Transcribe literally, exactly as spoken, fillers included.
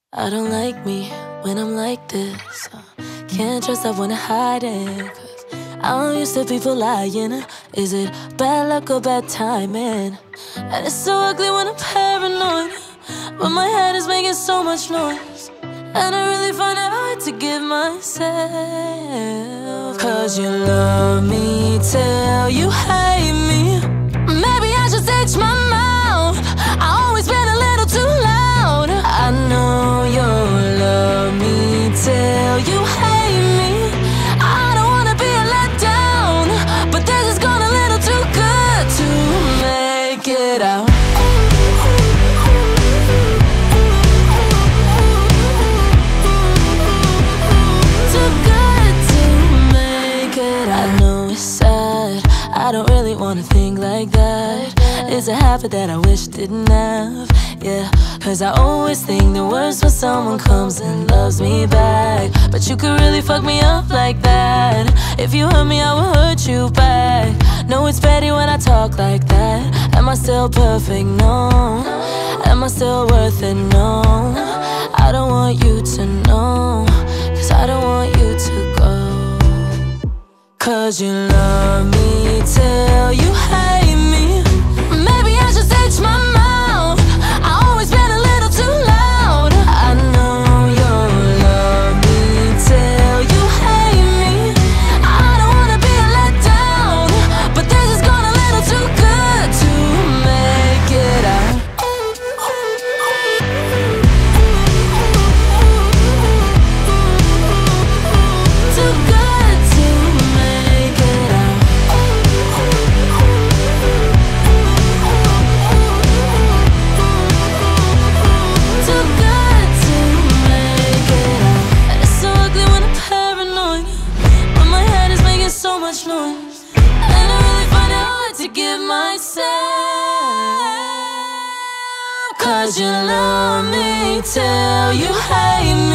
I don't like me when I'm like this. uh, Can't trust, I wanna hide it. Cause I'm used to people lying. Is it bad luck or bad timing? And it's so ugly when I'm paranoid, but my head is making so much noise, and I really find it hard to give myself. Cause you love me till you hate me. Maybe I should stitch my mouth. I always been a little too loud. I know you'll love me till you hate me. I don't wanna be a letdown, but this has gone a little too good to make it out. Too good to make it out. I know it's sad, I don't really wanna think like that. It's a habit that I wish didn't have, yeah. Cause I always think the worst when someone comes and loves me back. But you could really fuck me up like that. If you hurt me, I will hurt you back. No, it's petty when I talk like that. Am I still perfect? No. Am I still worth it? No. I don't want you to know, cause I don't want you to go. Cause you love me till you hate me. Maybe I should stitch my mouth. I always been a little too loud. I know you'll love me till you hate me. I don't wanna be a letdown, but this has gone a little too good to make it out. Too good to make it out. Too good to make it out. And it's so ugly when I'm paranoid, but my head is making so much noise, and I really find it hard to give myself. Cause you love me till you hate me.